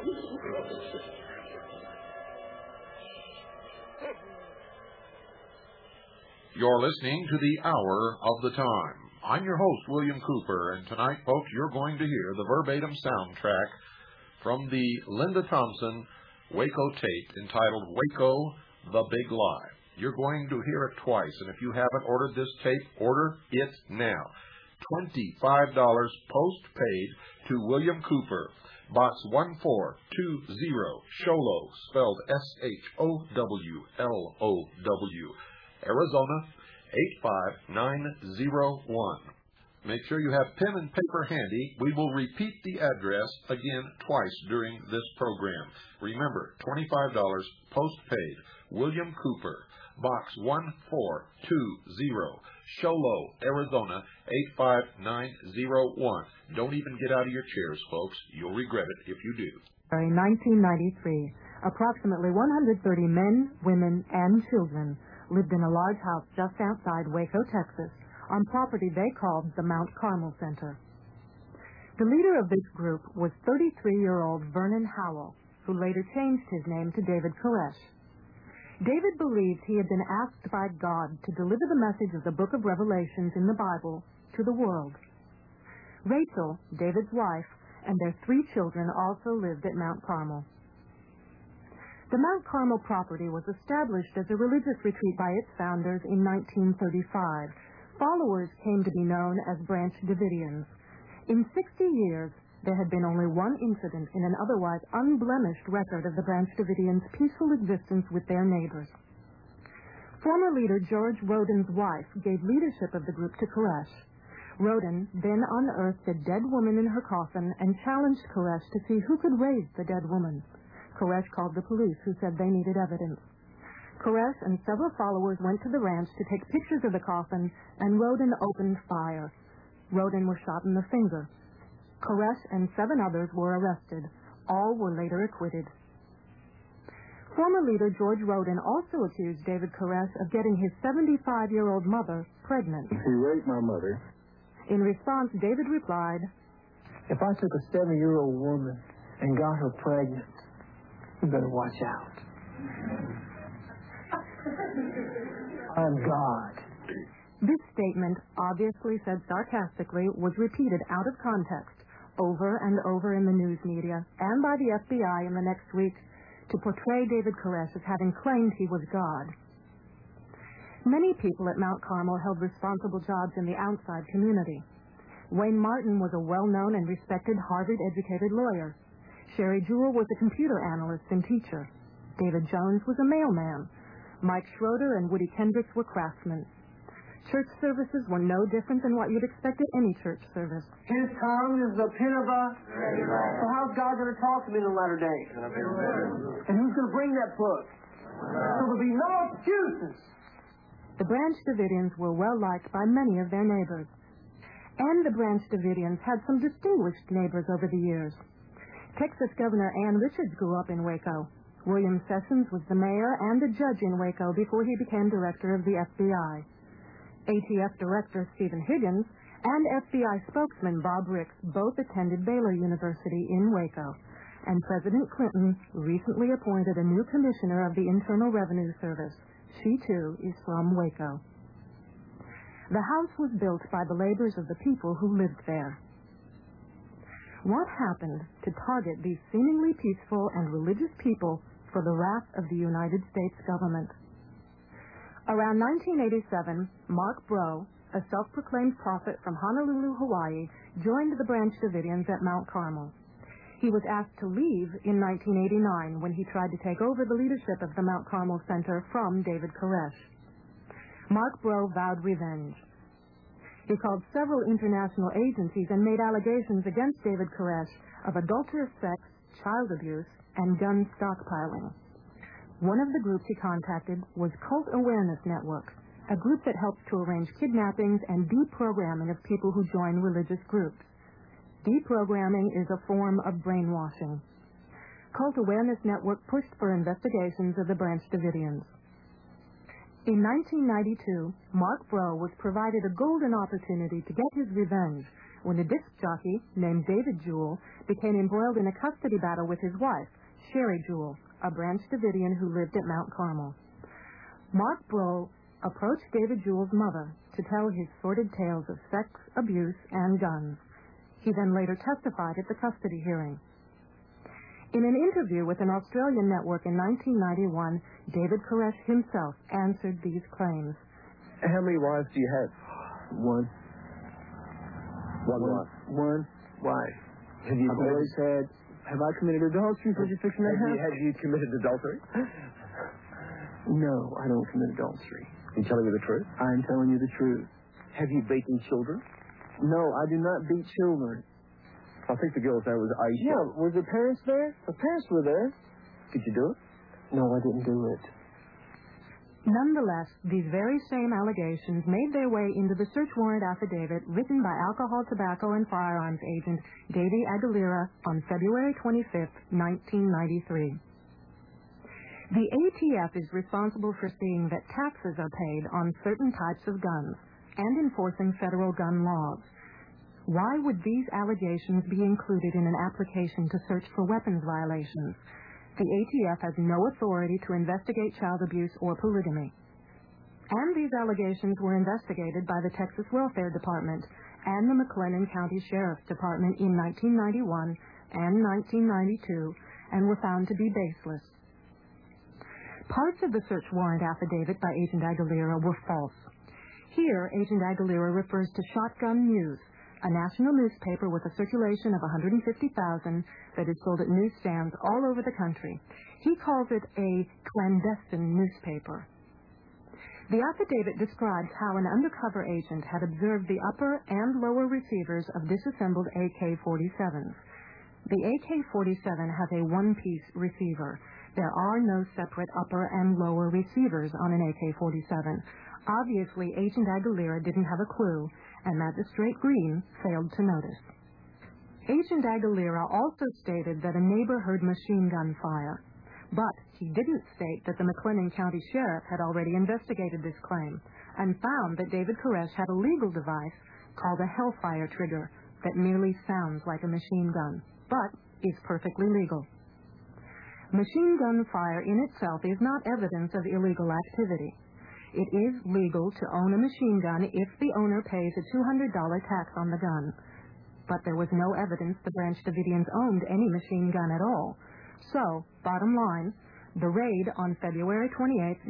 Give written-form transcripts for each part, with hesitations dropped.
You're listening to the Hour of the Time. I'm your host, William Cooper, and tonight, folks, you're going to hear the verbatim soundtrack from the Linda Thompson Waco tape entitled Waco, The Big Lie. You're going to hear it twice, and if you haven't ordered this tape, order it now. $25 post-paid to William Cooper, Box 1420, Sholo, spelled S-H-O-W-L-O-W, Arizona 85901. Make sure you have pen and paper handy. We will repeat the address again twice during this program. Remember, $25 post-paid, William Cooper, Box 1420, Sholo, Arizona 85901. Don't even get out of your chairs, folks. You'll regret it if you do. In 1993, approximately 130 men, women, and children lived in a large house just outside Waco, Texas, on property they called the Mount Carmel Center. The leader of this group was 33-year-old Vernon Howell, who later changed his name to David Koresh. David believed he had been asked by God to deliver the message of the book of Revelations in the Bible to the world. Rachel, David's wife, and their 3 children also lived at Mount Carmel. The Mount Carmel property was established as a religious retreat by its founders in 1935. Followers came to be known as Branch Davidians. In 60 years, there had been only one incident in an otherwise unblemished record of the Branch Davidians' peaceful existence with their neighbors. Former leader George Roden's wife gave leadership of the group to Koresh. Roden then unearthed a dead woman in her coffin and challenged Koresh to see who could raise the dead woman. Koresh called the police, who said they needed evidence. Koresh and several followers went to the ranch to take pictures of the coffin, and Roden opened fire. Roden was shot in the finger. Koresh and 7 others were arrested. All were later acquitted. Former leader George Roden also accused David Koresh of getting his 75-year-old mother pregnant. He raped my mother. In response, David replied, "If I took a 70-year-old woman and got her pregnant, you better watch out. I'm God." This statement, obviously said sarcastically, was repeated out of context over and over in the news media and by the FBI in the next week to portray David Koresh as having claimed he was God. Many people at Mount Carmel held responsible jobs in the outside community. Wayne Martin was a well-known and respected Harvard-educated lawyer. Sherry Jewell was a computer analyst and teacher. David Jones was a mailman. Mike Schroeder and Woody Kendricks were craftsmen. Church services were no different than what you'd expect at any church service. His tongue is the pen of a... So how's God going to talk to me in the latter days? And who's going to bring that book? So there'll be no excuses. The Branch Davidians were well liked by many of their neighbors. And the Branch Davidians had some distinguished neighbors over the years. Texas Governor Ann Richards grew up in Waco. William Sessions was the mayor and a judge in Waco before he became director of the FBI. ATF Director Stephen Higgins and FBI spokesman Bob Ricks both attended Baylor University in Waco. And President Clinton recently appointed a new commissioner of the Internal Revenue Service. She, too, is from Waco. The house was built by the labors of the people who lived there. What happened to target these seemingly peaceful and religious people for the wrath of the United States government? Around 1987, Mark Breaux, a self-proclaimed prophet from Honolulu, Hawaii, joined the Branch Davidians at Mount Carmel. He was asked to leave in 1989 when he tried to take over the leadership of the Mount Carmel Center from David Koresh. Mark Breaux vowed revenge. He called several international agencies and made allegations against David Koresh of adulterous sex, child abuse, and gun stockpiling. One of the groups he contacted was Cult Awareness Network, a group that helps to arrange kidnappings and deprogramming of people who join religious groups. Deprogramming is a form of brainwashing. Cult Awareness Network pushed for investigations of the Branch Davidians. In 1992, Mark Breaux was provided a golden opportunity to get his revenge when a disc jockey named David Jewell became embroiled in a custody battle with his wife, Sherry Jewell, a Branch Davidian who lived at Mount Carmel. Mark Brohl approached David Jewell's mother to tell his sordid tales of sex, abuse, and guns. He then later testified at the custody hearing. In an interview with an Australian network in 1991, David Koresh himself answered these claims. How many wives do you have? One. One wife. One. Why? Have you Have I committed adultery? What you fixing that house? have you committed adultery? No, I don't commit adultery. You telling me the truth? I'm telling you the truth. Have you beaten children? No, I do not beat children. I think the girl's name was Aisha. Yeah, were the parents there? The parents were there. Did you do it? No, I didn't do it. Nonetheless, these very same allegations made their way into the search warrant affidavit written by alcohol, tobacco, and firearms agent Davy Aguilera on February 25, 1993. The ATF is responsible for seeing that taxes are paid on certain types of guns and enforcing federal gun laws. Why would these allegations be included in an application to search for weapons violations? The ATF has no authority to investigate child abuse or polygamy. And these allegations were investigated by the Texas Welfare Department and the McLennan County Sheriff's Department in 1991 and 1992 and were found to be baseless. Parts of the search warrant affidavit by Agent Aguilera were false. Here, Agent Aguilera refers to Shotgun News, a national newspaper with a circulation of 150,000 that is sold at newsstands all over the country. He calls it a clandestine newspaper. The affidavit describes how an undercover agent had observed the upper and lower receivers of disassembled AK-47s. The AK-47 has a one-piece receiver. There are no separate upper and lower receivers on an AK-47. Obviously, Agent Aguilera didn't have a clue, and Magistrate Green failed to notice. Agent Aguilera also stated that a neighbor heard machine gun fire, but he didn't state that the McLennan County Sheriff had already investigated this claim and found that David Koresh had a legal device called a Hellfire trigger that merely sounds like a machine gun, but is perfectly legal. Machine gun fire in itself is not evidence of illegal activity. It is legal to own a machine gun if the owner pays a $200 tax on the gun. But there was no evidence the Branch Davidians owned any machine gun at all. So, bottom line, the raid on February 28,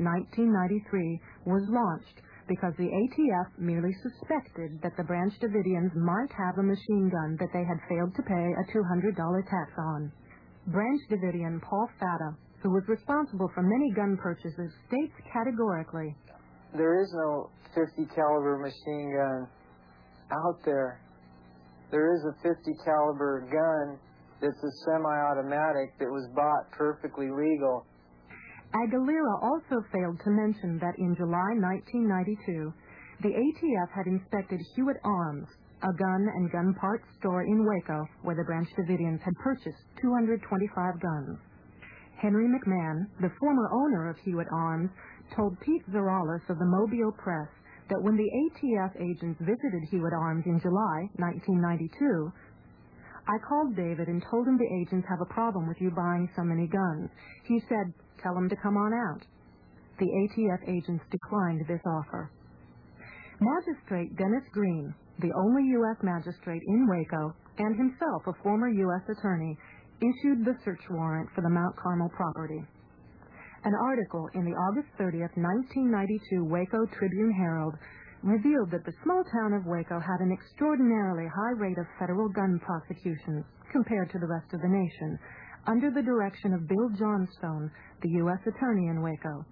1993 was launched because the ATF merely suspected that the Branch Davidians might have a machine gun that they had failed to pay a $200 tax on. Branch Davidian Paul Fata, who was responsible for many gun purchases, states categorically, "There is no 50 caliber machine gun out there. There is a 50 caliber gun that's a semi-automatic that was bought perfectly legal." Aguilera also failed to mention that in July 1992, the ATF had inspected Hewitt Arms, a gun and gun parts store in Waco where the Branch Davidians had purchased 225 guns. Henry McMahon, the former owner of Hewitt Arms, told Pete Zeralis of the Mobile Press that when the ATF agents visited Hewitt Arms in July 1992, "I called David and told him the agents have a problem with you buying so many guns. He said, tell them to come on out." The ATF agents declined this offer. Magistrate Dennis Green, the only U.S. magistrate in Waco, and himself a former U.S. attorney, issued the search warrant for the Mount Carmel property. An article in the August 30th, 1992 Waco Tribune-Herald revealed that the small town of Waco had an extraordinarily high rate of federal gun prosecutions compared to the rest of the nation, under the direction of Bill Johnstone, the U.S. attorney in Waco.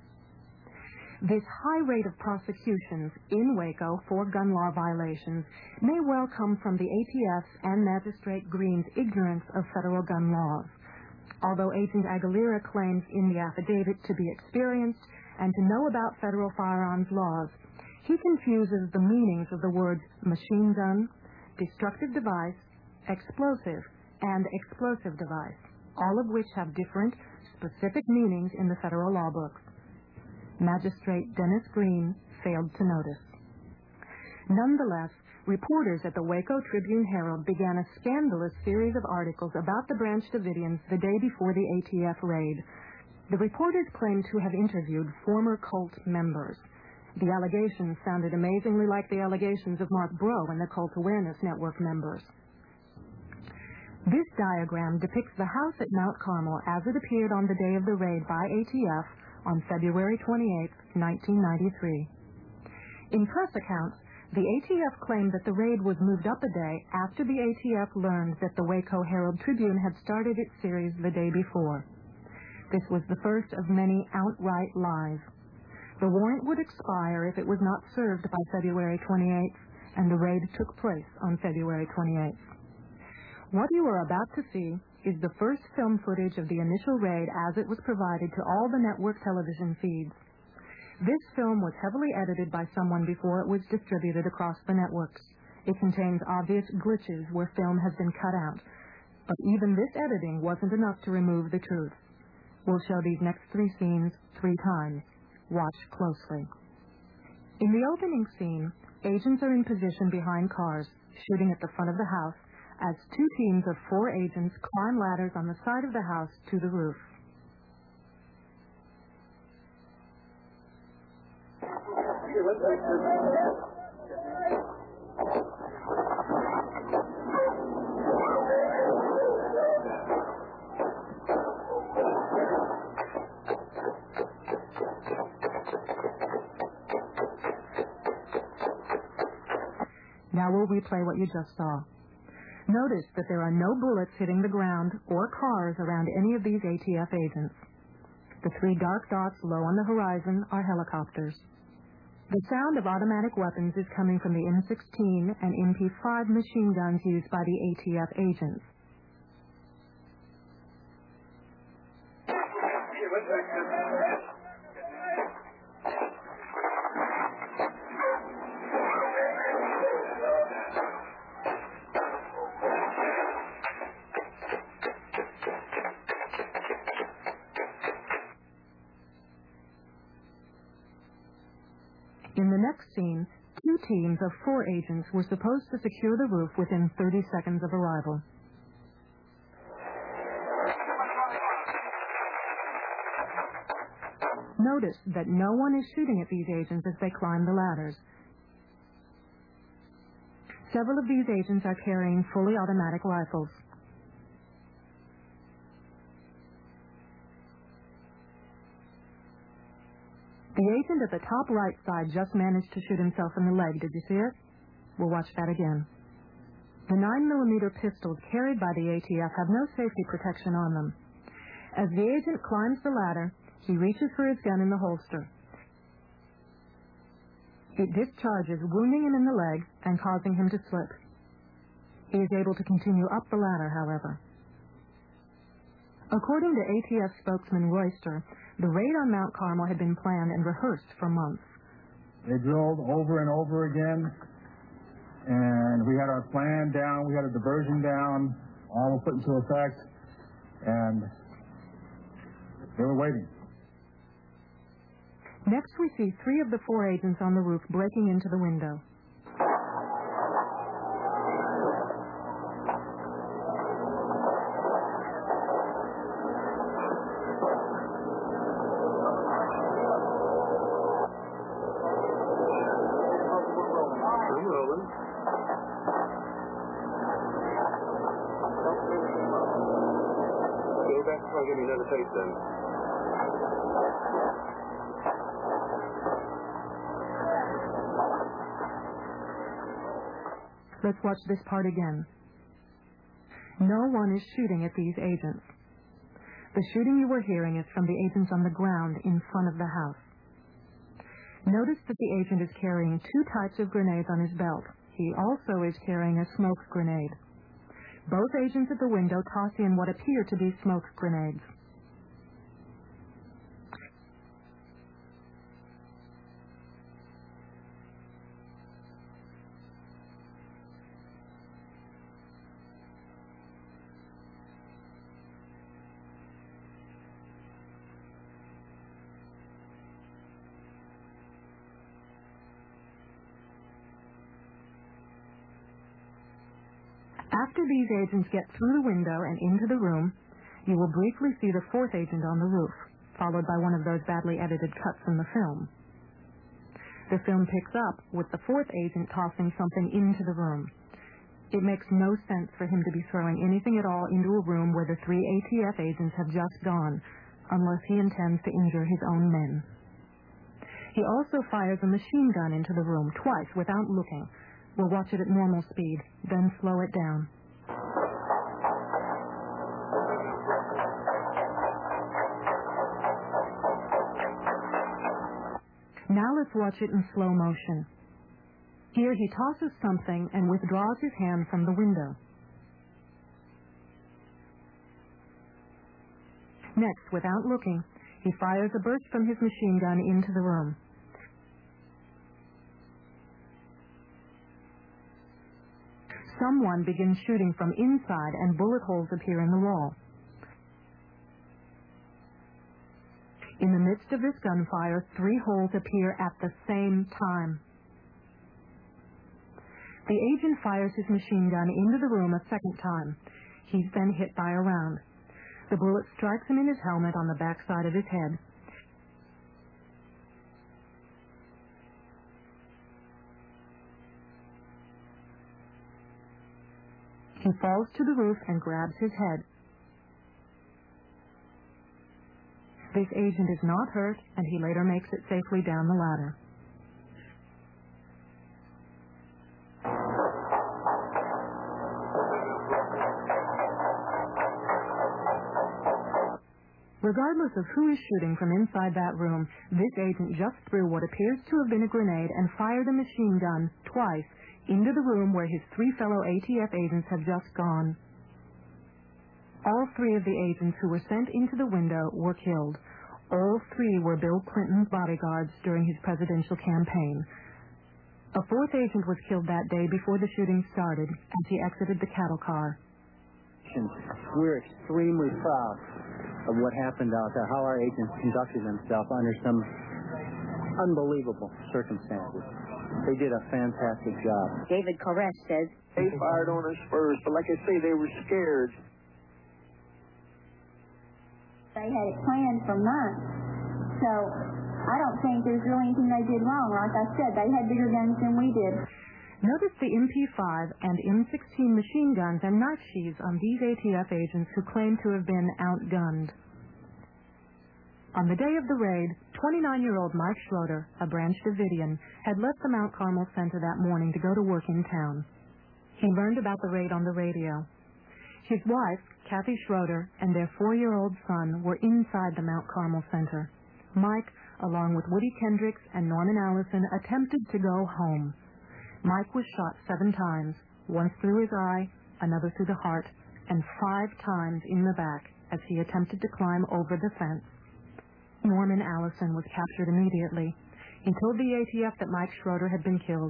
This high rate of prosecutions in Waco for gun law violations may well come from the ATF's and Magistrate Green's ignorance of federal gun laws. Although Agent Aguilera claims in the affidavit to be experienced and to know about federal firearms laws, he confuses the meanings of the words machine gun, destructive device, explosive, and explosive device, all of which have different, specific meanings in the federal law books. Magistrate Dennis Green failed to notice. Nonetheless, reporters at the Waco Tribune-Herald began a scandalous series of articles about the Branch Davidians the day before the ATF raid. The reporters claimed to have interviewed former cult members. The allegations sounded amazingly like the allegations of Mark Breaux and the Cult Awareness Network members. This diagram depicts the house at Mount Carmel as it appeared on the day of the raid by ATF on February 28, 1993. In press accounts, the ATF claimed that the raid was moved up a day after the ATF learned that the Waco Herald-Tribune had started its series the day before. This was the first of many outright lies. The warrant would expire if it was not served by February 28th, and the raid took place on February 28th. What you are about to see is the first film footage of the initial raid as it was provided to all the network television feeds. This film was heavily edited by someone before it was distributed across the networks. It contains obvious glitches where film has been cut out. But even this editing wasn't enough to remove the truth. We'll show these next 3 scenes 3 times. Watch closely. In the opening scene, agents are in position behind cars, shooting at the front of the house, as 2 teams of 4 agents climb ladders on the side of the house to the roof. Now we'll replay what you just saw. Notice that there are no bullets hitting the ground or cars around any of these ATF agents. The 3 dark dots low on the horizon are helicopters. The sound of automatic weapons is coming from the M16 and MP5 machine guns used by the ATF agents. In the next scene, 2 teams of 4 agents were supposed to secure the roof within 30 seconds of arrival. Notice that no one is shooting at these agents as they climb the ladders. Several of these agents are carrying fully automatic rifles. The agent at the top right side just managed to shoot himself in the leg. Did you see it? We'll watch that again. The 9mm pistols carried by the ATF have no safety protection on them. As the agent climbs the ladder, he reaches for his gun in the holster. It discharges, wounding him in the leg and causing him to slip. He is able to continue up the ladder, however. According to ATF spokesman Royster, the raid on Mount Carmel had been planned and rehearsed for months. They drilled over and over again, and we had our plan down, we had a diversion down, all was put into effect, and they were waiting. Next, we see 3 of the 4 agents on the roof breaking into the window. Give me another tape then. Let's watch this part again. No one is shooting at these agents. The shooting you were hearing is from the agents on the ground in front of the house. Notice that the agent is carrying 2 types of grenades on his belt. He also is carrying a smoke grenade. Both agents at the window toss in what appear to be smoke grenades. After these agents get through the window and into the room, you will briefly see the fourth agent on the roof, followed by one of those badly edited cuts from the film. The film picks up with the fourth agent tossing something into the room. It makes no sense for him to be throwing anything at all into a room where the 3 ATF agents have just gone, unless he intends to injure his own men. He also fires a machine gun into the room twice without looking. We'll watch it at normal speed, then slow it down. Now let's watch it in slow motion. Here he tosses something and withdraws his hand from the window. Next, without looking, he fires a burst from his machine gun into the room. Someone begins shooting from inside and bullet holes appear in the wall. In the midst of this gunfire, 3 holes appear at the same time. The agent fires his machine gun into the room a second time. He's then hit by a round. The bullet strikes him in his helmet on the backside of his head. He falls to the roof and grabs his head. This agent is not hurt, and he later makes it safely down the ladder. Regardless of who is shooting from inside that room, this agent just threw what appears to have been a grenade and fired a machine gun twice into the room where his 3 fellow ATF agents had just gone. All 3 of the agents who were sent into the window were killed. All 3 were Bill Clinton's bodyguards during his presidential campaign. A 4th agent was killed that day before the shooting started as he exited the cattle car. We're extremely proud of what happened out there, how our agents conducted themselves under some unbelievable circumstances. They did a fantastic job. David Koresh says, They fired on us first, but like I say, they were scared. they had it planned for months. So I don't think there's really anything they did wrong. Like I said, they had bigger guns than we did. Notice the MP5 and M16 machine guns and knife sheaths on these ATF agents who claim to have been outgunned. On the day of the raid, 29-year-old Mike Schroeder, a Branch Davidian, had left the Mount Carmel Center that morning to go to work in town. He learned about the raid on the radio. His wife, Kathy Schroeder, and their 4-year-old son were inside the Mount Carmel Center. Mike, along with Woody Kendricks and Norman Allison, attempted to go home. Mike was shot 7 times, once through his eye, another through the heart, and 5 times in the back as he attempted to climb over the fence. Norman Allison was captured immediately. He told the ATF that Mike Schroeder had been killed.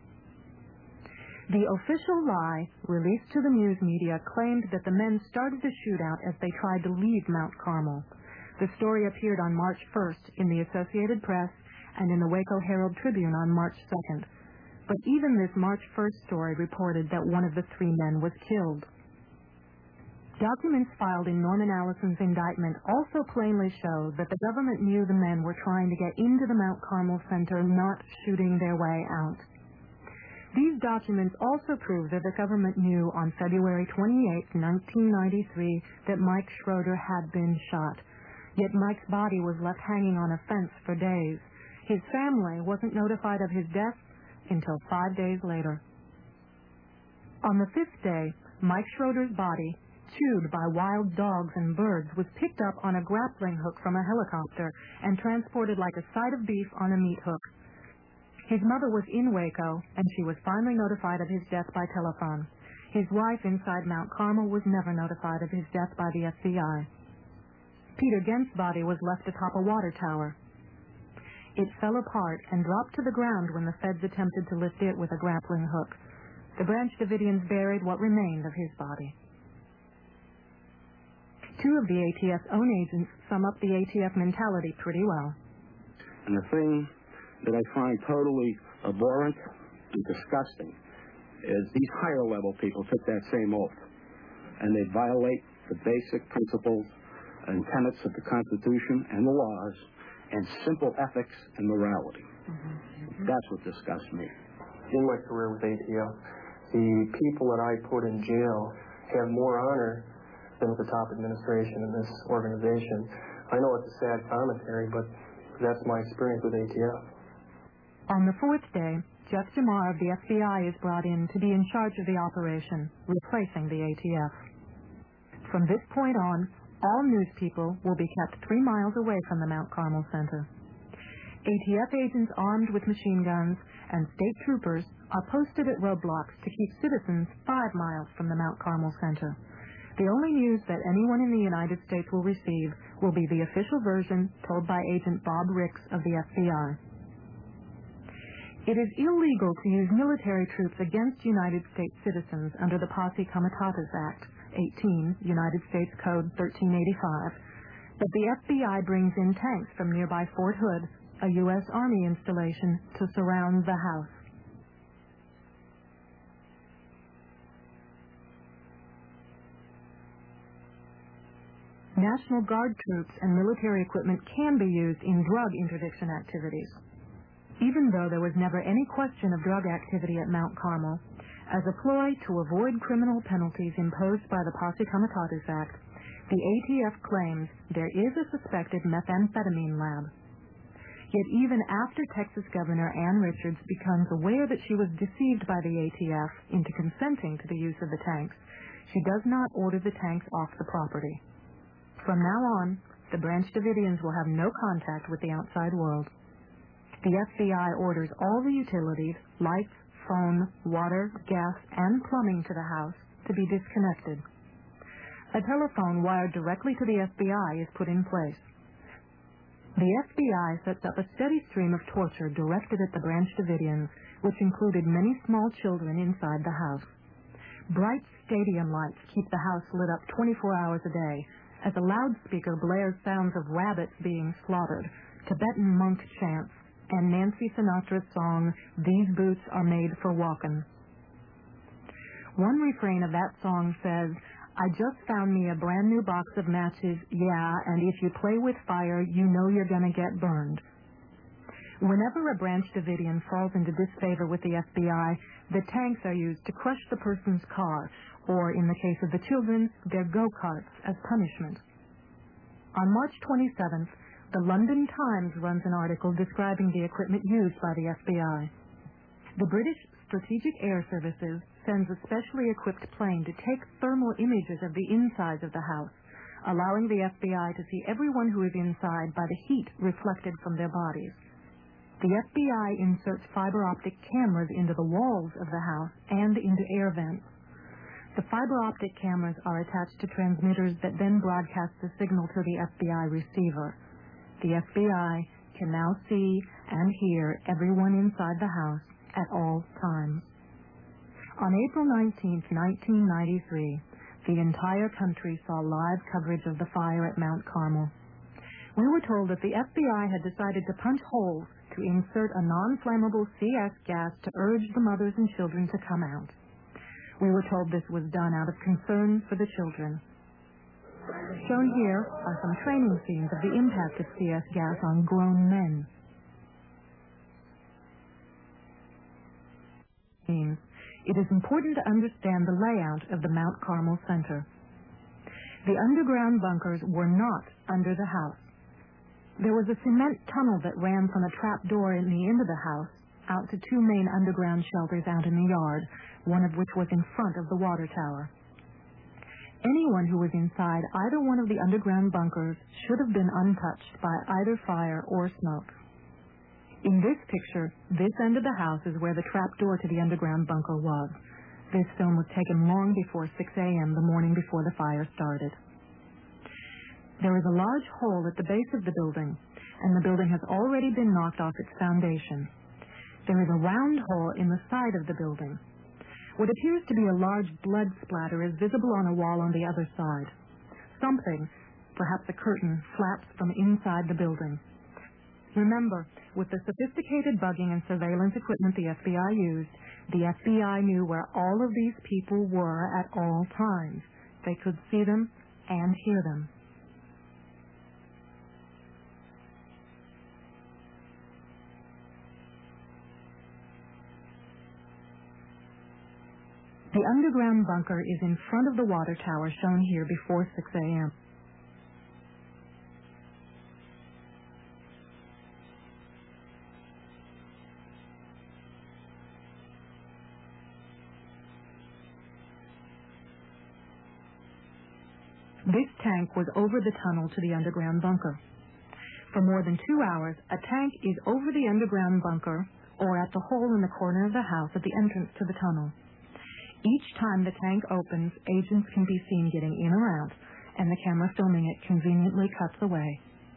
The official lie, released to the news media, claimed that the men started the shootout as they tried to leave Mount Carmel. The story appeared on March 1st in the Associated Press and in the Waco Herald Tribune on March 2nd. But even this March 1st story reported that one of the 3 men was killed. Documents filed in Norman Allison's indictment also plainly show that the government knew the men were trying to get into the Mount Carmel Center, not shooting their way out. These documents also prove that the government knew on February 28, 1993, that Mike Schroeder had been shot. Yet Mike's body was left hanging on a fence for days. His family wasn't notified of his death until 5 days later. On the 5th day, Mike Schroeder's body, chewed by wild dogs and birds, was picked up on a grappling hook from a helicopter and transported like a side of beef on a meat hook. His mother was in Waco, and she was finally notified of his death by telephone. His wife inside Mount Carmel was never notified of his death by the FBI. Peter Gent's body was left atop a water tower. It fell apart and dropped to the ground when the feds attempted to lift it with a grappling hook. The Branch Davidians buried what remained of his body. 2 of the ATF's own agents sum up the ATF mentality pretty well. And the thing that I find totally abhorrent and disgusting is these higher-level people took that same oath, and they violate the basic principles and tenets of the Constitution and the laws and simple ethics and morality. That's what disgusts me. In my career with ATF, the people that I put in jail have more honor than with the top administration in this organization. I know it's a sad commentary, but that's my experience with ATF. On the fourth day, Jeff Jamar of the FBI is brought in to be in charge of the operation, replacing the ATF. From this point on, all news people will be kept 3 miles away from the Mount Carmel Center. ATF agents armed with machine guns and state troopers are posted at roadblocks to keep citizens 5 miles from the Mount Carmel Center. The only news that anyone in the United States will receive will be the official version told by Agent Bob Ricks of the FBI. It is illegal to use military troops against United States citizens under the Posse Comitatus Act, 18, United States Code 1385, but the FBI brings in tanks from nearby Fort Hood, a U.S. Army installation, to surround the house. National Guard troops and military equipment can be used in drug interdiction activities. Even though there was never any question of drug activity at Mount Carmel, as a ploy to avoid criminal penalties imposed by the Posse Comitatus Act, the ATF claims there is a suspected methamphetamine lab. Yet even after Texas Governor Ann Richards becomes aware that she was deceived by the ATF into consenting to the use of the tanks, she does not order the tanks off the property. From now on, the Branch Davidians will have no contact with the outside world. The FBI orders all the utilities, lights, phone, water, gas, and plumbing to the house to be disconnected. A telephone wired directly to the FBI is put in place. The FBI sets up a steady stream of torture directed at the Branch Davidians, which included many small children inside the house. Bright stadium lights keep the house lit up 24 hours a day, as a loudspeaker blares sounds of rabbits being slaughtered, Tibetan monk chants, and Nancy Sinatra's song, "These Boots Are Made for Walkin'." One refrain of that song says, "I just found me a brand new box of matches, yeah, and if you play with fire, you know you're gonna get burned." Whenever a Branch Davidian falls into disfavor with the FBI, the tanks are used to crush the person's car, or, in the case of the children, their go-karts as punishment. On March 27th, the London Times runs an article describing the equipment used by the FBI. The British Strategic Air Services sends a specially equipped plane to take thermal images of the insides of the house, allowing the FBI to see everyone who is inside by the heat reflected from their bodies. The FBI inserts fiber optic cameras into the walls of the house and into air vents. The fiber optic cameras are attached to transmitters that then broadcast the signal to the FBI receiver. The FBI can now see and hear everyone inside the house at all times. On April 19, 1993, the entire country saw live coverage of the fire at Mount Carmel. We were told that the FBI had decided to punch holes to insert a non-flammable CS gas to urge the mothers and children to come out. We were told this was done out of concern for the children. Shown here are some training scenes of the impact of CS gas on grown men. It is important to understand the layout of the Mount Carmel Center. The underground bunkers were not under the house. There was a cement tunnel that ran from a trap door in the end of the house out to 2 main underground shelters out in the yard, one of which was in front of the water tower. Anyone who was inside either one of the underground bunkers should have been untouched by either fire or smoke. In this picture, this end of the house is where the trap door to the underground bunker was. This film was taken long before 6 a.m. the morning before the fire started. There is a large hole at the base of the building, and the building has already been knocked off its foundation. There is a round hole in the side of the building. What appears to be a large blood splatter is visible on a wall on the other side. Something, perhaps a curtain, flaps from inside the building. Remember, with the sophisticated bugging and surveillance equipment the FBI used, The FBI knew where all of these people were at all times. They could see them and hear them. The underground bunker is in front of the water tower shown here before 6 a.m. This tank was over the tunnel to the underground bunker. For more than 2 hours, a tank is over the underground bunker or at the hole in the corner of the house at the entrance to the tunnel. Each time the tank opens, agents can be seen getting in or out, and the camera filming it conveniently cuts away.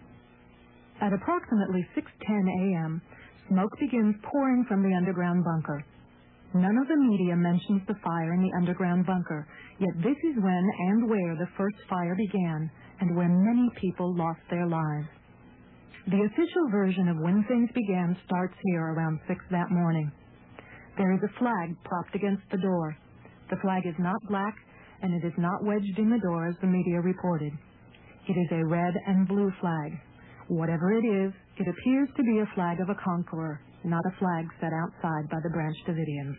At approximately 6:10 a.m., smoke begins pouring from the underground bunker. None of the media mentions the fire in the underground bunker, yet this is when and where the first fire began and where many people lost their lives. The official version of when things began starts here around 6 that morning. There is a flag propped against the door. The flag is not black, and it is not wedged in the door as the media reported. It is a red and blue flag. Whatever it is, it appears to be a flag of a conqueror, not a flag set outside by the Branch Davidians.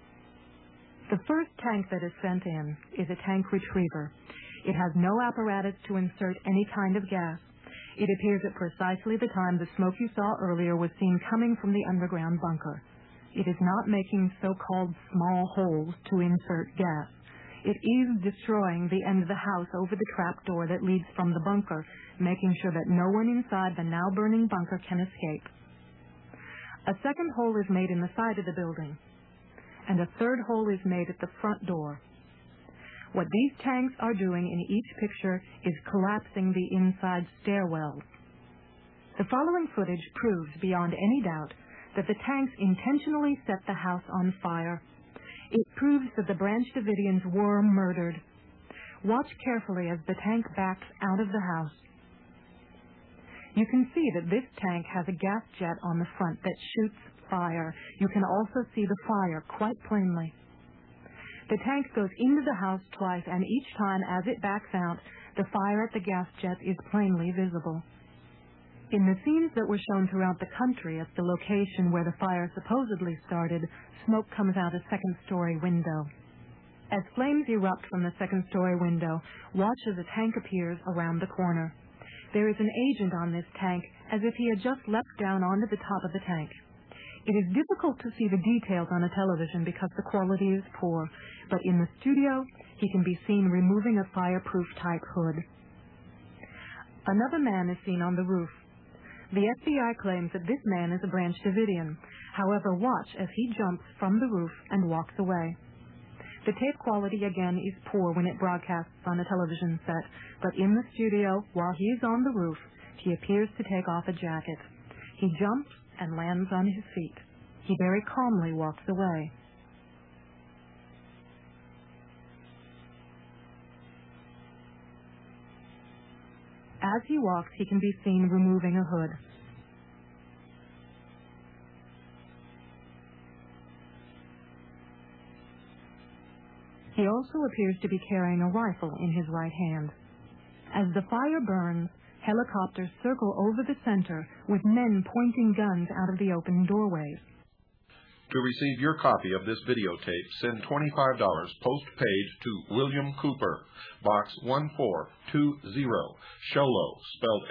The first tank that is sent in is a tank retriever. It has no apparatus to insert any kind of gas. It appears at precisely the time the smoke you saw earlier was seen coming from the underground bunker. It is not making so-called small holes to insert gas. It is destroying the end of the house over the trapdoor that leads from the bunker, making sure that no one inside the now burning bunker can escape. A second hole is made in the side of the building, and a third hole is made at the front door. What these tanks are doing in each picture is collapsing the inside stairwells. The following footage proves beyond any doubt that the tanks intentionally set the house on fire. It proves that the Branch Davidians were murdered. Watch carefully as the tank backs out of the house. You can see that this tank has a gas jet on the front that shoots fire. You can also see the fire quite plainly. The tank goes into the house twice, and each time as it backs out, the fire at the gas jet is plainly visible. In the scenes that were shown throughout the country at the location where the fire supposedly started, smoke comes out a second-story window. As flames erupt from the second-story window, watch as a tank appears around the corner. There is an agent on this tank, as if he had just leapt down onto the top of the tank. It is difficult to see the details on a television because the quality is poor, but in the studio, he can be seen removing a fireproof-type hood. Another man is seen on the roof. The FBI claims that this man is a Branch Davidian. However, watch as he jumps from the roof and walks away. The tape quality again is poor when it broadcasts on a television set, but in the studio, while he is on the roof, he appears to take off a jacket. He jumps and lands on his feet. He very calmly walks away. As he walks, he can be seen removing a hood. He also appears to be carrying a rifle in his right hand. As the fire burns, helicopters circle over the center with men pointing guns out of the open doorways. To receive your copy of this videotape, send $25 postpaid to William Cooper, Box 1420, Sholo, spelled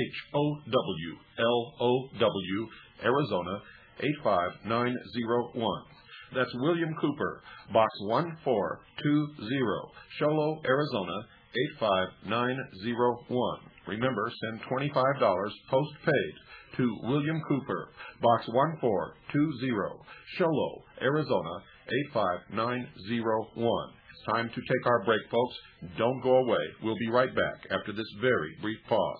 S-H-O-W-L-O-W, Arizona 85901. That's William Cooper, Box 1420, Sholo, Arizona 85901. Remember, send $25 postpaid to William Cooper, Box 1420, Sholo, Arizona 85901. It's time to take our break, folks. Don't go away. We'll be right back after this very brief pause.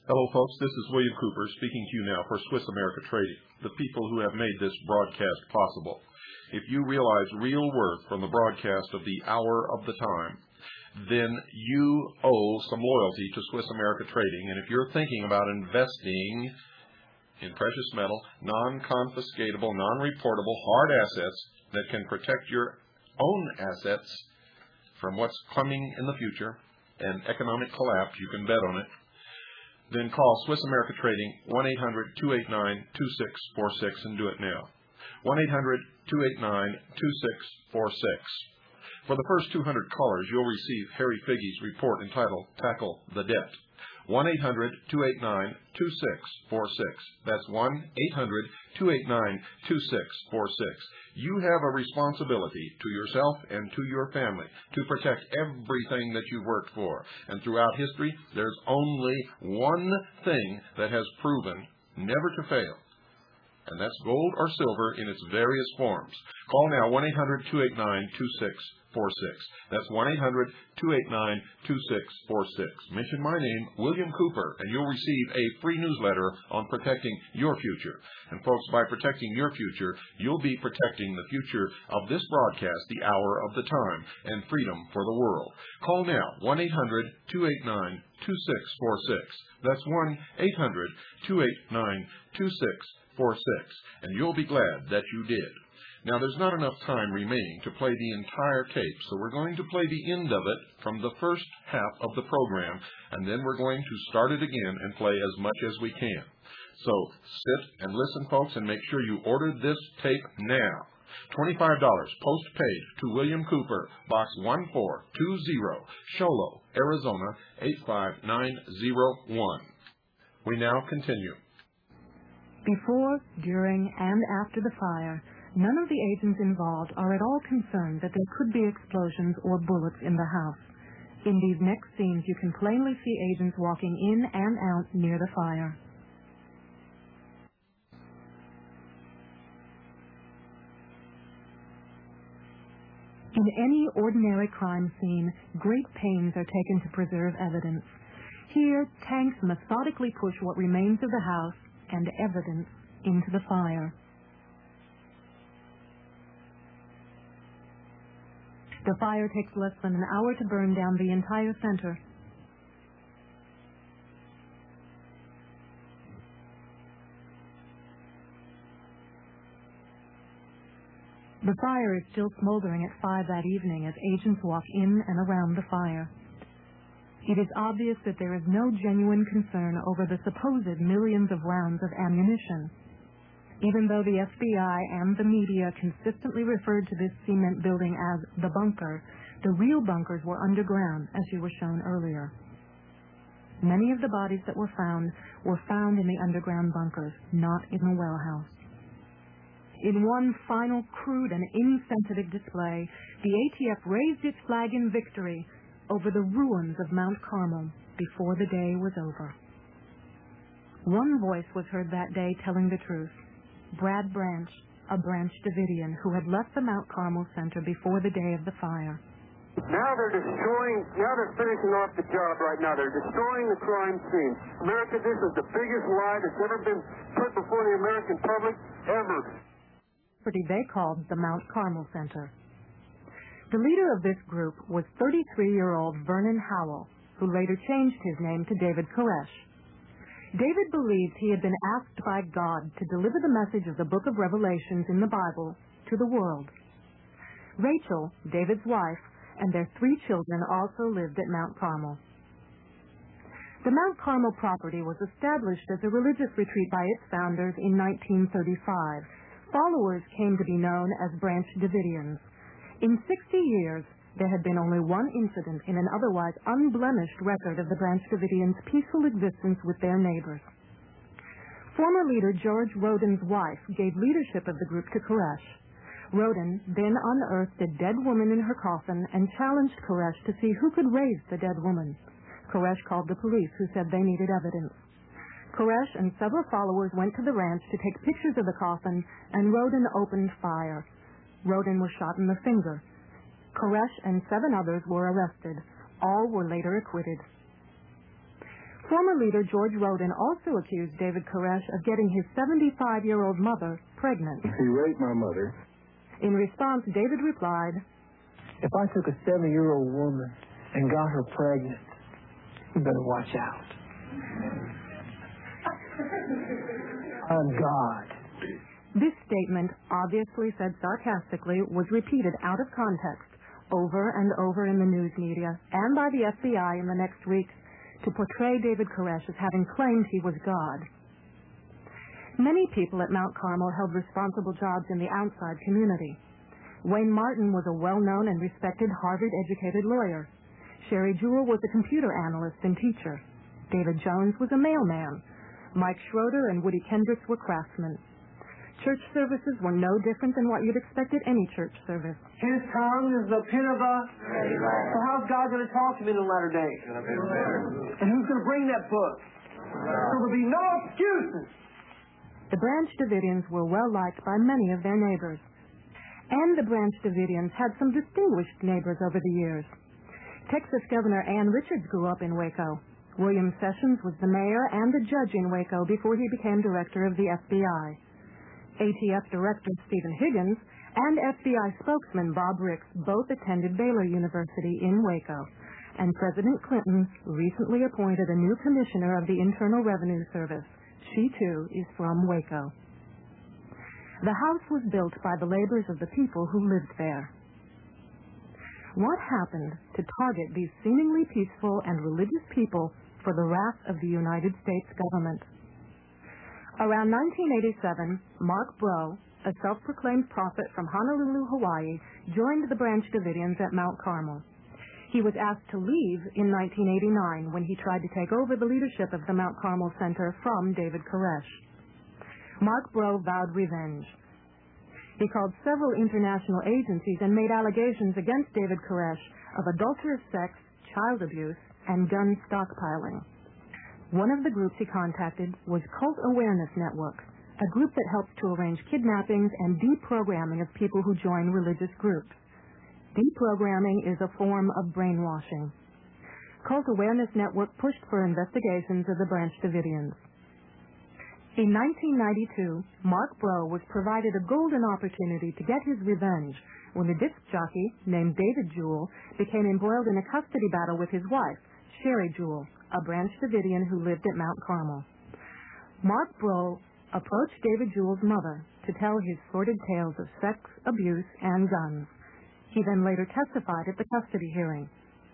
Hello, folks. This is William Cooper speaking to you now for Swiss America Trading, the people who have made this broadcast possible. If you realize real worth from the broadcast of the Hour of the Time, then you owe some loyalty to Swiss America Trading. And if you're thinking about investing in precious metal, non-confiscatable, non-reportable, hard assets that can protect your own assets from what's coming in the future and economic collapse, you can bet on it, then call Swiss America Trading 1-800-289-2646 and do it now. 1-800-289-2646. For the first 200 callers, you'll receive Harry Figge's report entitled Tackle the Debt. 1-800-289-2646. That's 1-800-289-2646. You have a responsibility to yourself and to your family to protect everything that you've worked for. And throughout history, there's only one thing that has proven never to fail, and that's gold or silver in its various forms. Call now 1-800-289-2646. That's 1-800-289-2646. Mention my name, William Cooper, and you'll receive a free newsletter on protecting your future. And folks, by protecting your future, you'll be protecting the future of this broadcast, The Hour of the Time, and freedom for the world. Call now, 1-800-289-2646. That's 1-800-289-2646. And you'll be glad that you did. Now, there's not enough time remaining to play the entire tape, so we're going to play the end of it from the first half of the program, and then we're going to start it again and play as much as we can. So sit and listen, folks, and make sure you order this tape now. $25 post-paid to William Cooper, Box 1420, Sholo, Arizona 85901. We now continue. Before, during, and after the fire, none of the agents involved are at all concerned that there could be explosions or bullets in the house. In these next scenes, you can plainly see agents walking in and out near the fire. In any ordinary crime scene, great pains are taken to preserve evidence. Here, tanks methodically push what remains of the house and evidence into the fire. The fire takes less than an hour to burn down the entire center. The fire is still smoldering at 5 that evening as agents walk in and around the fire. It is obvious that there is no genuine concern over the supposed millions of rounds of ammunition. Even though the FBI and the media consistently referred to this cement building as the bunker, the real bunkers were underground, as you were shown earlier. Many of the bodies that were found in the underground bunkers, not in the well house. In one final crude and insensitive display, the ATF raised its flag in victory over the ruins of Mount Carmel before the day was over. One voice was heard that day telling the truth. Brad Branch, a Branch Davidian who had left the Mount Carmel Center before the day of the fire. Now they're finishing off the job right now. They're destroying the crime scene. America, this is the biggest lie that's ever been put before the American public, ever. They called the Mount Carmel Center. The leader of this group was 33-year-old Vernon Howell, who later changed his name to David Koresh. David believed he had been asked by God to deliver the message of the book of Revelations in the Bible to the world. Rachel, David's wife, and their 3 children also lived at Mount Carmel. The Mount Carmel property was established as a religious retreat by its founders in 1935. Followers came to be known as Branch Davidians. In 60 years, there had been only one incident in an otherwise unblemished record of the Branch Davidians' peaceful existence with their neighbors. Former leader George Roden's wife gave leadership of the group to Koresh. Roden then unearthed a dead woman in her coffin and challenged Koresh to see who could raise the dead woman. Koresh called the police, who said they needed evidence. Koresh and several followers went to the ranch to take pictures of the coffin, and Roden opened fire. Roden was shot in the finger. Koresh and 7 others were arrested. All were later acquitted. Former leader George Roden also accused David Koresh of getting his 75-year-old mother pregnant. He raped my mother. In response, David replied, "If I took a 70-year-old woman and got her pregnant, you better watch out. I'm God." This statement, obviously said sarcastically, was repeated out of context over and over in the news media and by the FBI in the next weeks to portray David Koresh as having claimed he was God. Many people at Mount Carmel held responsible jobs in the outside community. Wayne Martin was a well-known and respected Harvard-educated lawyer. Sherry Jewell was a computer analyst and teacher. David Jones was a mailman. Mike Schroeder and Woody Kendricks were craftsmen. Church services were no different than what you'd expect at any church service. His tongue is the pen of a... So how's God going to talk to me in the latter days? And who's going to bring that book? So there'll be no excuses. The Branch Davidians were well liked by many of their neighbors. And the Branch Davidians had some distinguished neighbors over the years. Texas Governor Ann Richards grew up in Waco. William Sessions was the mayor and a judge in Waco before he became director of the FBI. ATF Director Stephen Higgins and FBI spokesman Bob Ricks both attended Baylor University in Waco, and President Clinton recently appointed a new commissioner of the Internal Revenue Service. She, too, is from Waco. The house was built by the labors of the people who lived there. What happened to target these seemingly peaceful and religious people for the wrath of the United States government? Around 1987, Mark Breaux, a self-proclaimed prophet from Honolulu, Hawaii, joined the Branch Davidians at Mount Carmel. He was asked to leave in 1989 when he tried to take over the leadership of the Mount Carmel Center from David Koresh. Mark Breaux vowed revenge. He called several international agencies and made allegations against David Koresh of adulterous sex, child abuse, and gun stockpiling. One of the groups he contacted was Cult Awareness Network, a group that helps to arrange kidnappings and deprogramming of people who join religious groups. Deprogramming is a form of brainwashing. Cult Awareness Network pushed for investigations of the Branch Davidians. In 1992, Mark Breaux was provided a golden opportunity to get his revenge when a disc jockey named David Jewell became embroiled in a custody battle with his wife, Sherry Jewell, a Branch Davidian who lived at Mount Carmel. Mark Breaux approached David Jewell's mother to tell his sordid tales of sex, abuse, and guns. He then later testified at the custody hearing.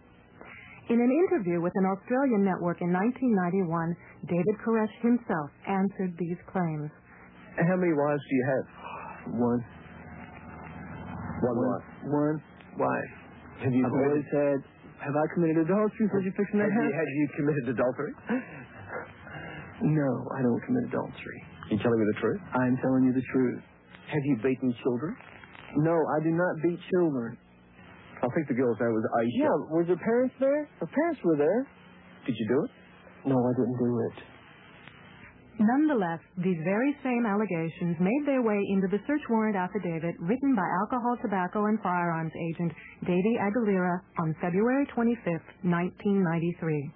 In an interview with an Australian network in 1991, David Koresh himself answered these claims. How many wives do you have? One. One wife. One wife. Have I committed adultery? Was you fixing that? Have you committed adultery? No, I don't commit adultery. You telling me the truth? I'm telling you the truth. Have you beaten children? No, I do not beat children. I think the girl's name was Aisha. Yeah, were your parents there? Her parents were there. Did you do it? No, I didn't do it. Nonetheless, these very same allegations made their way into the search warrant affidavit written by alcohol, tobacco, and firearms agent Davey Aguilera on February 25, 1993.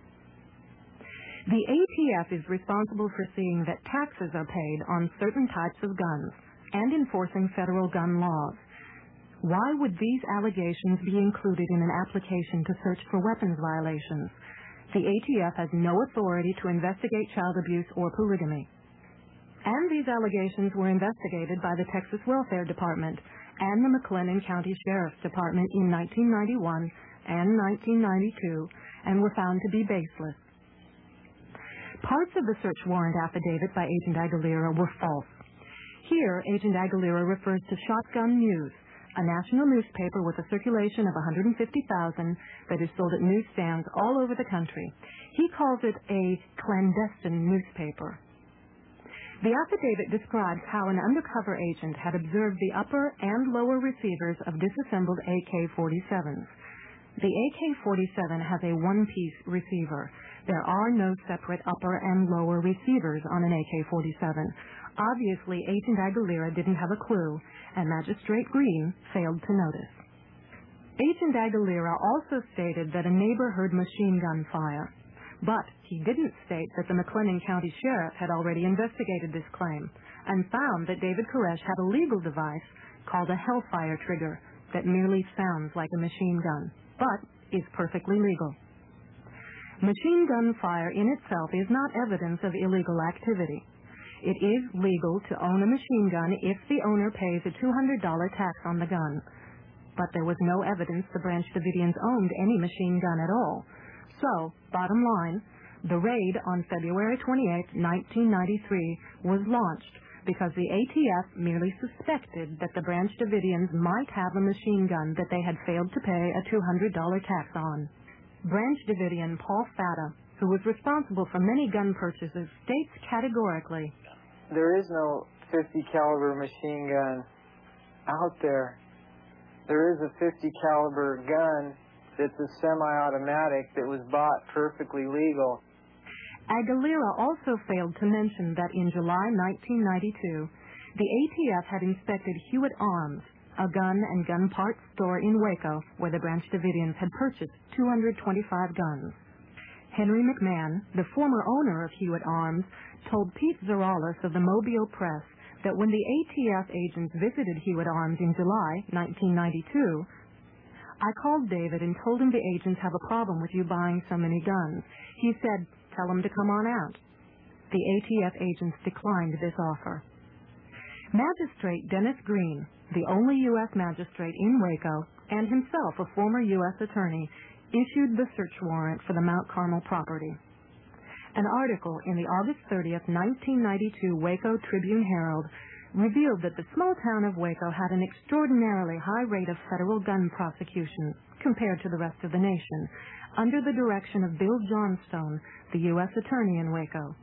The ATF is responsible for seeing that taxes are paid on certain types of guns and enforcing federal gun laws. Why would these allegations be included in an application to search for weapons violations? The ATF has no authority to investigate child abuse or polygamy. And these allegations were investigated by the Texas Welfare Department and the McLennan County Sheriff's Department in 1991 and 1992 and were found to be baseless. Parts of the search warrant affidavit by Agent Aguilera were false. Here, Agent Aguilera refers to Shotgun News, a national newspaper with a circulation of 150,000 that is sold at newsstands all over the country. He calls it a clandestine newspaper. The affidavit describes how an undercover agent had observed the upper and lower receivers of disassembled AK-47s. The AK-47 has a one-piece receiver. There are no separate upper and lower receivers on an AK-47. Obviously, Agent Aguilera didn't have a clue, and Magistrate Green failed to notice. Agent Aguilera also stated that a neighbor heard machine gun fire. But he didn't state that the McLennan County Sheriff had already investigated this claim and found that David Koresh had a legal device called a Hellfire trigger that merely sounds like a machine gun, but is perfectly legal. Machine gun fire in itself is not evidence of illegal activity. It is legal to own a machine gun if the owner pays a $200 tax on the gun. But there was no evidence the Branch Davidians owned any machine gun at all. So, bottom line, the raid on February 28, 1993 was launched because the ATF merely suspected that the Branch Davidians might have a machine gun that they had failed to pay a $200 tax on. Branch Davidian Paul Fata, who was responsible for many gun purchases, states categorically, "There is no 50 caliber machine gun out there. There is a 50 caliber gun that's a semi-automatic that was bought perfectly legal." Aguilera also failed to mention that in July 1992, the ATF had inspected Hewitt Arms, a gun and gun parts store in Waco, where the Branch Davidians had purchased 225 guns. Henry McMahon, the former owner of Hewitt Arms, told Pete Zeralis of the Mobile Press that when the ATF agents visited Hewitt Arms in July 1992, "I called David and told him the agents have a problem with you buying so many guns. He said, tell them to come on out." The ATF agents declined this offer. Magistrate Dennis Green, the only U.S. magistrate in Waco, and himself a former U.S. attorney, issued the search warrant for the Mount Carmel property. An article in the August 30th, 1992 Waco Tribune-Herald revealed that the small town of Waco had an extraordinarily high rate of federal gun prosecutions compared to the rest of the nation, under the direction of Bill Johnstone, the U.S. attorney in Waco.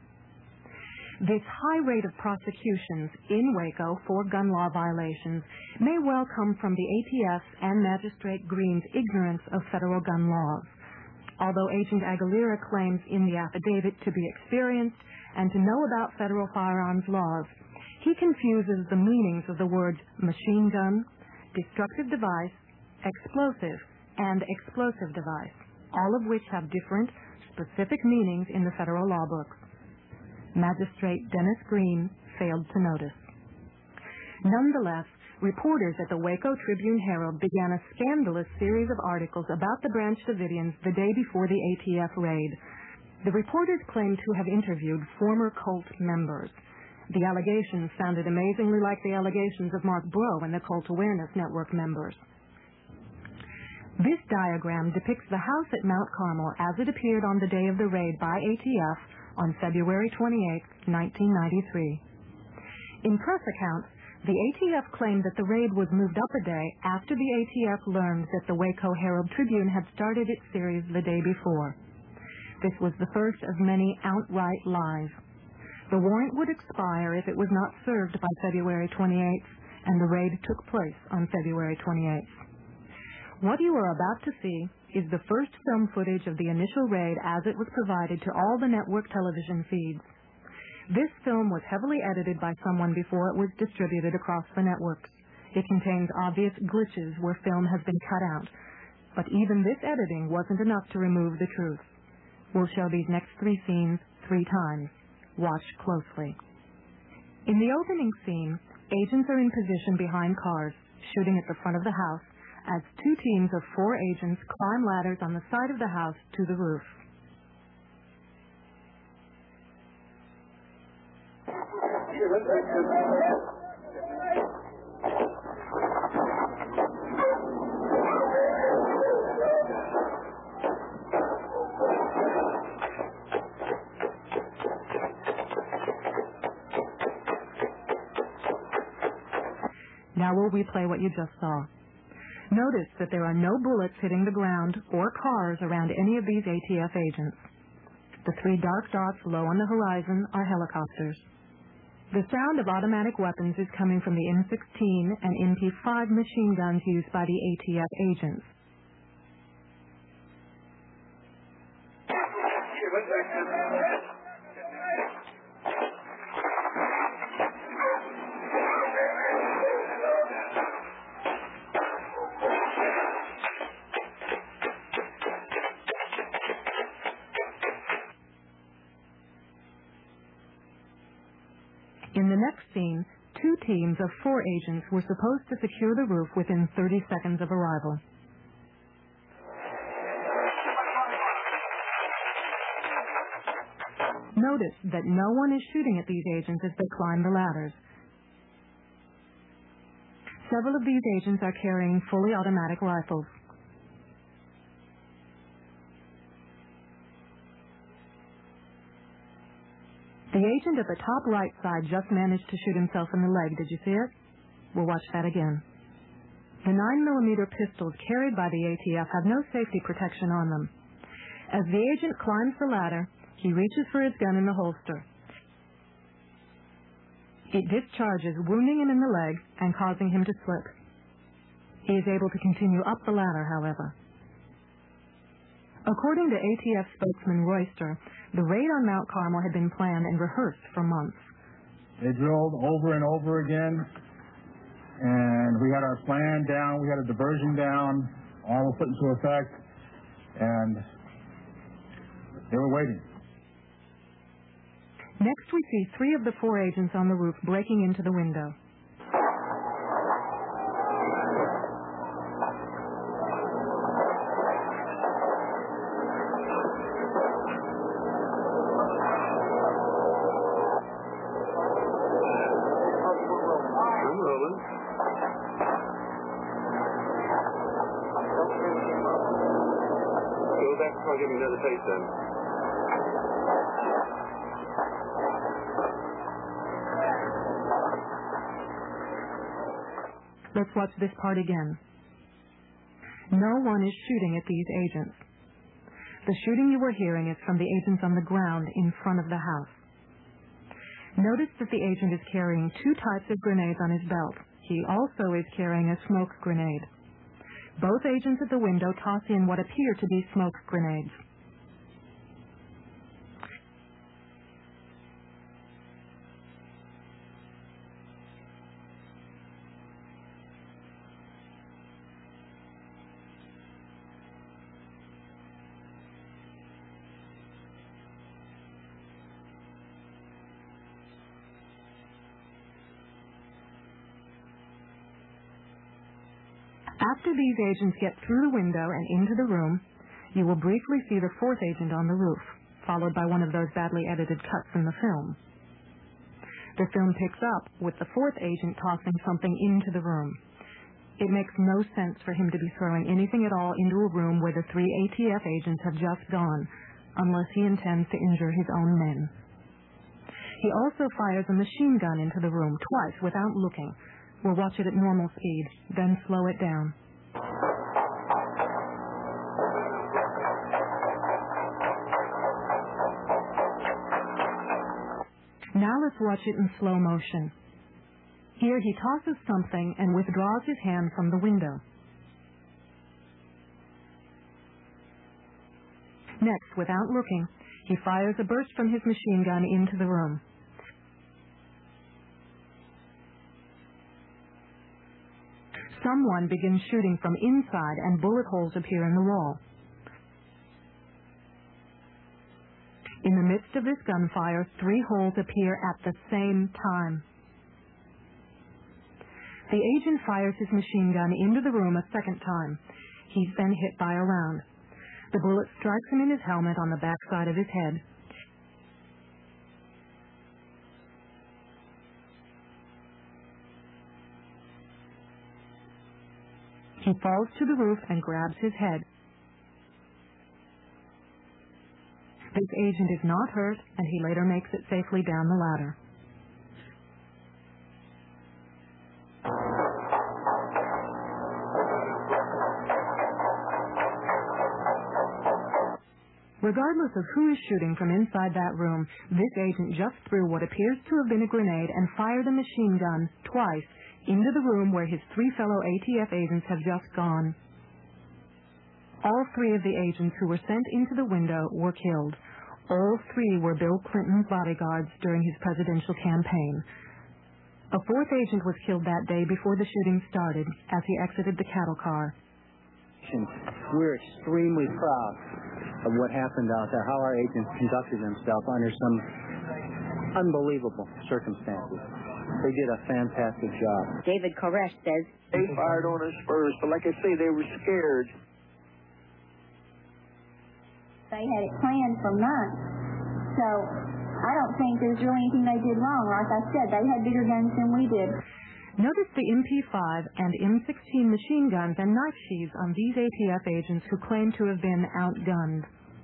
This high rate of prosecutions in Waco for gun law violations may well come from the ATF and Magistrate Green's ignorance of federal gun laws. Although Agent Aguilera claims in the affidavit to be experienced and to know about federal firearms laws, he confuses the meanings of the words machine gun, destructive device, explosive, and explosive device, all of which have different, specific meanings in the federal law books. Magistrate Dennis Green failed to notice. Nonetheless, reporters at the Waco Tribune-Herald began a scandalous series of articles about the Branch Davidians the day before the ATF raid. The reporters claimed to have interviewed former cult members. The allegations sounded amazingly like the allegations of Mark Breaux and the Cult Awareness Network members. This diagram depicts the house at Mount Carmel as it appeared on the day of the raid by ATF on February 28, 1993. In press accounts, the ATF claimed that the raid was moved up a day after the ATF learned that the Waco Herald Tribune had started its series the day before. This was the first of many outright lies. The warrant would expire if it was not served by February 28th, and the raid took place on February 28th. What you are about to see is the first film footage of the initial raid as it was provided to all the network television feeds. This film was heavily edited by someone before it was distributed across the networks. It contains obvious glitches where film has been cut out, but even this editing wasn't enough to remove the truth. We'll show these next three scenes 3 times. Watch closely. In the opening scene, agents are in position behind cars, shooting at the front of the house, as 2 teams of 4 agents climb ladders on the side of the house to the roof. Now we'll replay what you just saw. Notice that there are no bullets hitting the ground or cars around any of these ATF agents. The 3 dark dots low on the horizon are helicopters. The sound of automatic weapons is coming from the M16 and MP5 machine guns used by the ATF agents. next scene, 2 teams of 4 agents were supposed to secure the roof within 30 seconds of arrival. Notice that no one is shooting at these agents as they climb the ladders. Several of these agents are carrying fully automatic rifles. The agent at the top right side just managed to shoot himself in the leg. Did you see it? We'll watch that again. The 9mm pistols carried by the ATF have no safety protection on them. As the agent climbs the ladder, he reaches for his gun in the holster. It discharges, wounding him in the leg and causing him to slip. He is able to continue up the ladder, however. According to ATF spokesman Royster, the raid on Mount Carmel had been planned and rehearsed for months. They drilled over and over again, and we had our plan down, we had a diversion down, all was put into effect, and they were waiting. Next we see 3 of the 4 agents on the roof breaking into the window. Give me another taste then. Let's watch this part again. No one is shooting at these agents. The shooting you were hearing is from the agents on the ground in front of the house. Notice that the agent is carrying 2 types of grenades on his belt. He also is carrying a smoke grenade. Both agents at the window toss in what appear to be smoke grenades. After these agents get through the window and into the room, you will briefly see the 4th agent on the roof, followed by one of those badly edited cuts in the film. The film picks up with the 4th agent tossing something into the room. It makes no sense for him to be throwing anything at all into a room where the 3 ATF agents have just gone, unless he intends to injure his own men. He also fires a machine gun into the room twice without looking. We'll watch it at normal speed, then slow it down. Now let's watch it in slow motion. Here he tosses something and withdraws his hand from the window. Next, without looking, he fires a burst from his machine gun into the room. Someone begins shooting from inside and bullet holes appear in the wall. In the midst of this gunfire, 3 holes appear at the same time. The agent fires his machine gun into the room a second time. He's then hit by a round. The bullet strikes him in his helmet on the backside of his head. He falls to the roof and grabs his head. This agent is not hurt, and he later makes it safely down the ladder. Regardless of who is shooting from inside that room, this agent just threw what appears to have been a grenade and fired a machine gun twice into the room where his 3 fellow ATF agents have just gone. All 3 of the agents who were sent into the window were killed. All 3 were Bill Clinton's bodyguards during his presidential campaign. A 4th agent was killed that day before the shooting started as he exited the cattle car. We're extremely proud of what happened out there, how our agents conducted themselves under some unbelievable circumstances. They did a fantastic job. David Koresh says, they fired on us first, but like I say, they were scared. They had it planned for months, so I don't think there's really anything they did wrong. Like I said, they had bigger guns than we did. Notice the MP5 and M16 machine guns and knife sheaths on these ATF agents who claim to have been outgunned.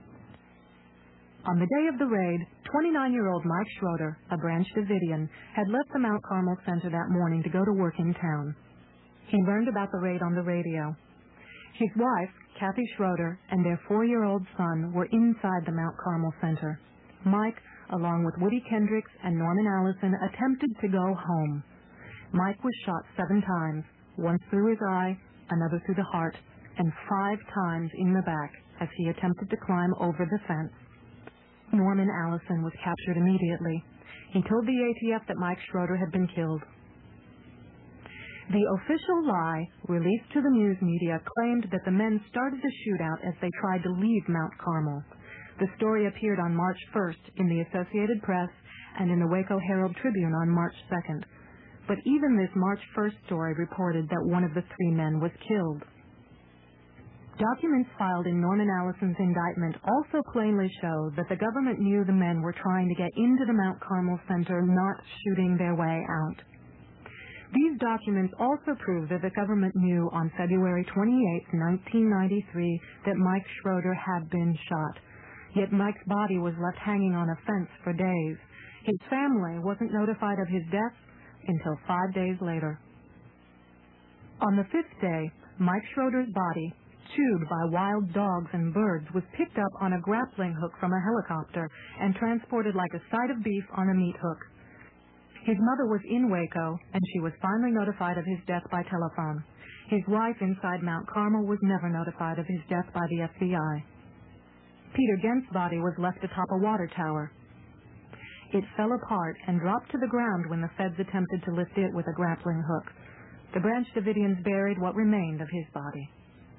On the day of the raid, 29-year-old Mike Schroeder, a Branch Davidian, had left the Mount Carmel Center that morning to go to work in town. He learned about the raid on the radio. His wife, Kathy Schroeder, and their 4-year-old son were inside the Mount Carmel Center. Mike, along with Woody Kendricks and Norman Allison, attempted to go home. Mike was shot 7 times, once through his eye, another through the heart, and 5 times in the back as he attempted to climb over the fence. Norman Allison was captured immediately. He told the ATF that Mike Schroeder had been killed. The official lie, released to the news media, claimed that the men started the shootout as they tried to leave Mount Carmel. The story appeared on March 1st in the Associated Press and in the Waco Herald Tribune on March 2nd. But even this March 1st story reported that one of the 3 men was killed. Documents filed in Norman Allison's indictment also plainly show that the government knew the men were trying to get into the Mount Carmel Center, not shooting their way out. These documents also prove that the government knew on February 28, 1993, that Mike Schroeder had been shot. Yet Mike's body was left hanging on a fence for days. His family wasn't notified of his death until 5 days later. On the 5th day, Mike Schroeder's body, chewed by wild dogs and birds, was picked up on a grappling hook from a helicopter and transported like a side of beef on a meat hook. His mother was in Waco, and she was finally notified of his death by telephone. His wife inside Mount Carmel was never notified of his death by the FBI. Peter Gent's body was left atop a water tower. It fell apart and dropped to the ground when the feds attempted to lift it with a grappling hook. The Branch Davidians buried what remained of his body.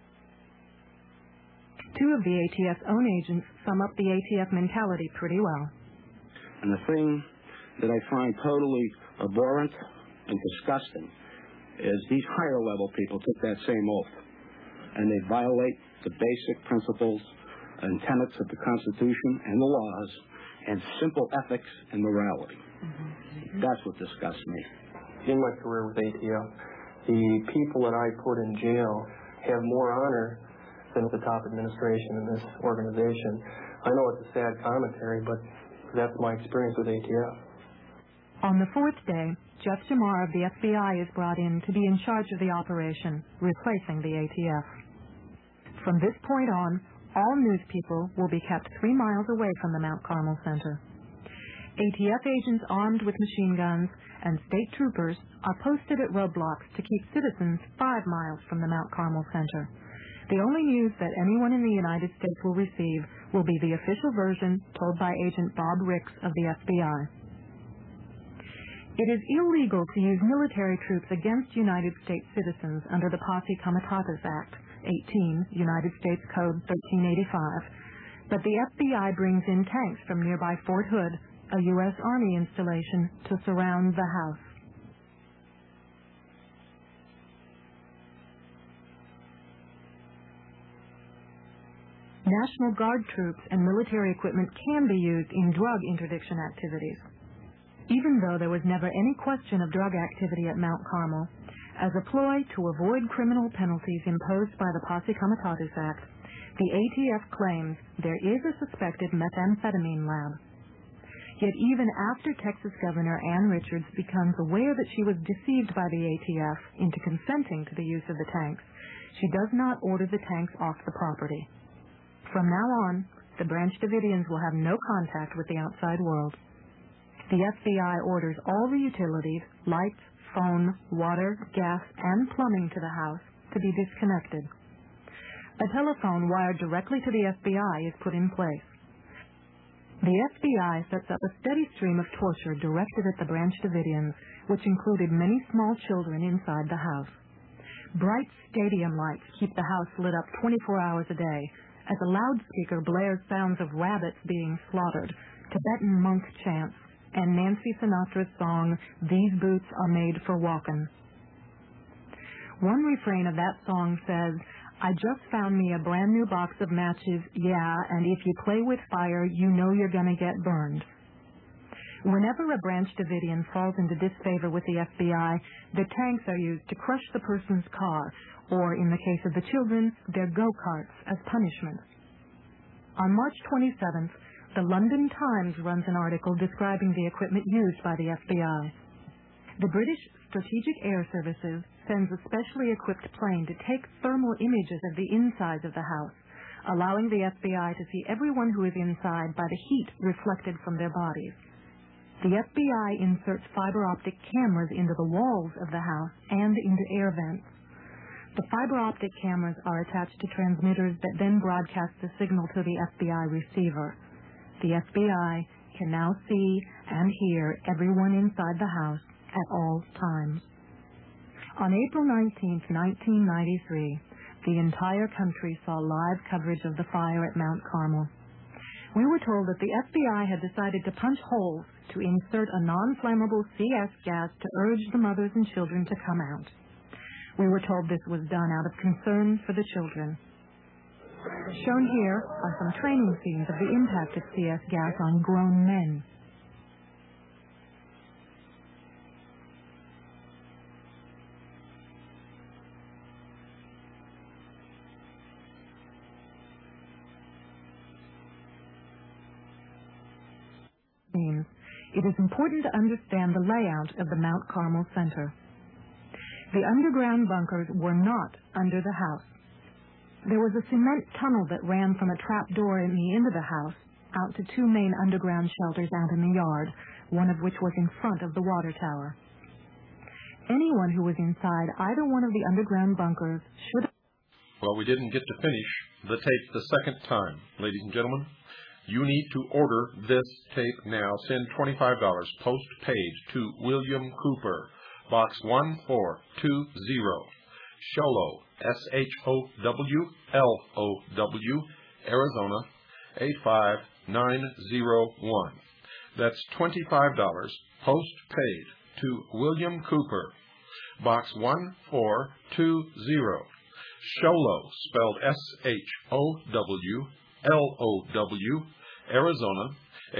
2 of the ATF's own agents sum up the ATF mentality pretty well. And the thing that I find totally abhorrent and disgusting is these higher-level people took that same oath, and they violate the basic principles and tenets of the Constitution and the laws and simple ethics and morality. That's what disgusts me. In my career with ATF, the people that I put in jail have more honor than the top administration in this organization. I know it's a sad commentary, but that's my experience with ATF. On the 4th day, Jeff Jamar of the FBI is brought in to be in charge of the operation, replacing the ATF. From this point on, all news people will be kept 3 miles away from the Mount Carmel Center. ATF agents armed with machine guns and state troopers are posted at roadblocks to keep citizens 5 miles from the Mount Carmel Center. The only news that anyone in the United States will receive will be the official version told by Agent Bob Ricks of the FBI. It is illegal to use military troops against United States citizens under the Posse Comitatus Act, 18, United States Code 1385, but the FBI brings in tanks from nearby Fort Hood, a U.S. Army installation, to surround the house. National Guard troops and military equipment can be used in drug interdiction activities. Even though there was never any question of drug activity at Mount Carmel, as a ploy to avoid criminal penalties imposed by the Posse Comitatus Act, the ATF claims there is a suspected methamphetamine lab. Yet even after Texas Governor Ann Richards becomes aware that she was deceived by the ATF into consenting to the use of the tanks, she does not order the tanks off the property. From now on, the Branch Davidians will have no contact with the outside world. The FBI orders all the utilities, lights, phone, water, gas, and plumbing to the house to be disconnected. A telephone wired directly to the FBI is put in place. The FBI sets up a steady stream of torture directed at the Branch Davidians, which included many small children inside the house. Bright stadium lights keep the house lit up 24 hours a day, as a loudspeaker blares sounds of rabbits being slaughtered, Tibetan monk chants, and Nancy Sinatra's song, These Boots Are Made for Walkin'. One refrain of that song says, I just found me a brand new box of matches, yeah, and if you play with fire, you know you're gonna get burned. Whenever a Branch Davidian falls into disfavor with the FBI, the tanks are used to crush the person's car, or, in the case of the children, their go-karts as punishment. On March 27th, the London Times runs an article describing the equipment used by the FBI. The British Strategic Air Services sends a specially equipped plane to take thermal images of the insides of the house, allowing the FBI to see everyone who is inside by the heat reflected from their bodies. The FBI inserts fiber optic cameras into the walls of the house and into air vents. The fiber optic cameras are attached to transmitters that then broadcast the signal to the FBI receiver. The FBI can now see and hear everyone inside the house at all times. On April 19, 1993, the entire country saw live coverage of the fire at Mount Carmel. We were told that the FBI had decided to punch holes to insert a non-flammable CS gas to urge the mothers and children to come out. We were told this was done out of concern for the children. Shown here are some training scenes of the impact of CS gas on grown men. It is important to understand the layout of the Mount Carmel Center. The underground bunkers were not under the house. There was a cement tunnel that ran from a trap door in the end of the house out to two main underground shelters out in the yard, one of which was in front of the water tower. Anyone who was inside either one of the underground bunkers should... Well, we didn't get to finish the tape the second time, ladies and gentlemen. You need to order this tape now. Send $25 post-paid to William Cooper, Box 1420, Sholo, SHOWLOW, Arizona, 85901. That's $25 post-paid to William Cooper, Box 1420, Sholo, spelled SHOWLOW, Arizona,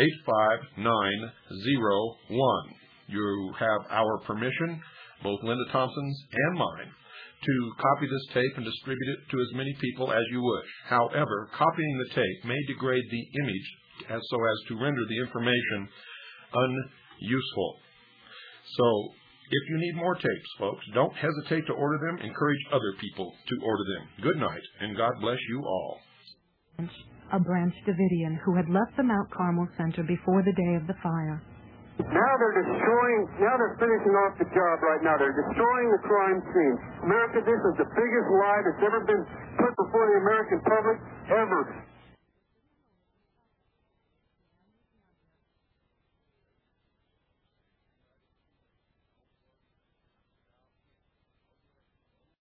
85901. You have our permission, both Linda Thompson's and mine, to copy this tape and distribute it to as many people as you wish. However, copying the tape may degrade the image so as to render the information unuseful. So, if you need more tapes, folks, don't hesitate to order them. Encourage other people to order them. Good night, and God bless you all. A Branch Davidian who had left the Mount Carmel Center before the day of the fire. Now they're finishing off the job right now. They're destroying the crime scene. America, this is the biggest lie that's ever been put before the American public ever.